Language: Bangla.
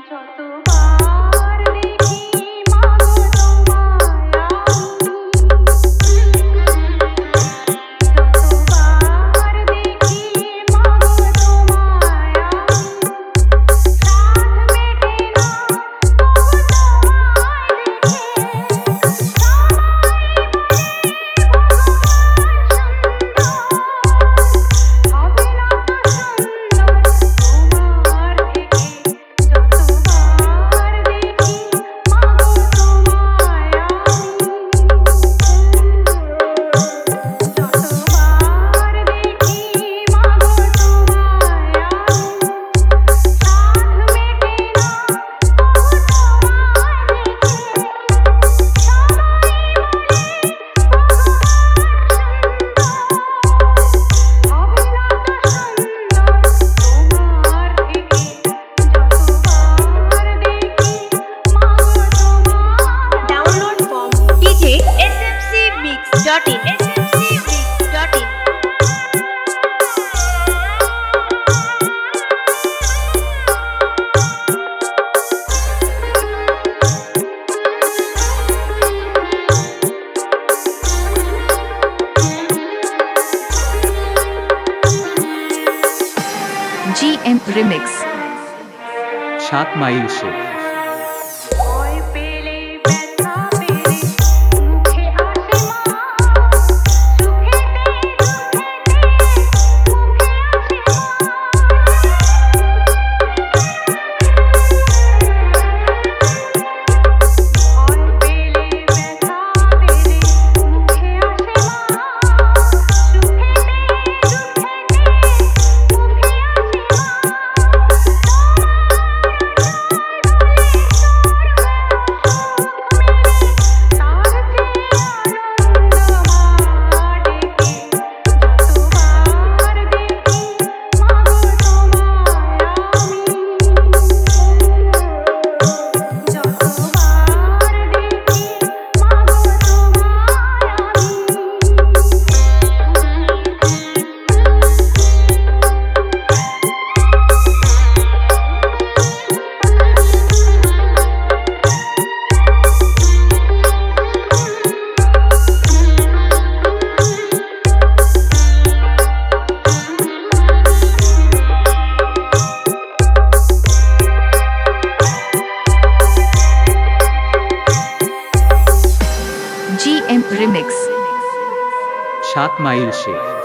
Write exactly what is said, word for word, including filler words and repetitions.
যতবার দেখি মাগো তোমায় আমি, যতবার দেখি মাগো তোমায় আমি, সাধ মেটে না তবু তোমায় দেখে, সবাই বলে dot in s m c mix dot in G M Remix সাত মাইল সে ভয় পেলে ব্যথা পেলে মুখে আসে মা, সুখেতে দুঃখেতে মুখে আসে মা। ভয় পেলে ব্যথা পেলে মুখে আসে মা, সুখেতে দুঃখেতে মুখে আসে মা। G M Remix সাত মাইল সে